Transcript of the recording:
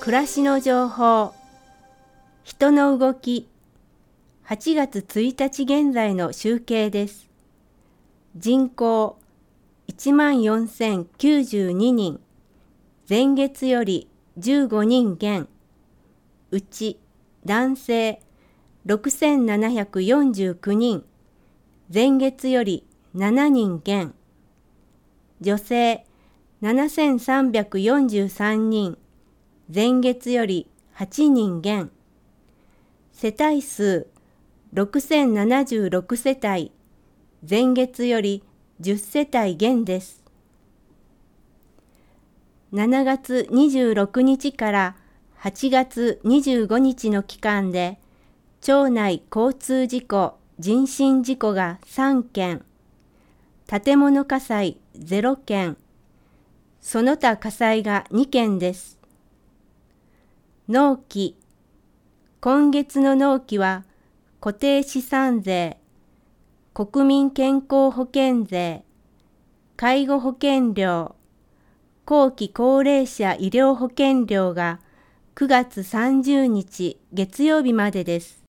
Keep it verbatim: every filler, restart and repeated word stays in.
暮らしの情報、人の動き、はちがつついたち現在の集計です。人口いちまんよんせんきゅうじゅうににん、前月よりじゅうごにん減、うち男性ろくせんななひゃくよんじゅうきゅうにん、前月よりしちにん減、女性ななせんさんびゃくよんじゅうさんにん、前月よりはちにん減、世帯数ろくせんななじゅうろくせたい、前月よりじゅっせたい減です。しちがつにじゅうろくにちからはちがつにじゅうごにちの期間で、町内交通事故・人身事故がさんけん、建物火災ゼロけん、その他火災がにけんです。納期、今月の納期は固定資産税、国民健康保険税、介護保険料、後期高齢者医療保険料がくがつさんじゅうにち月曜日までです。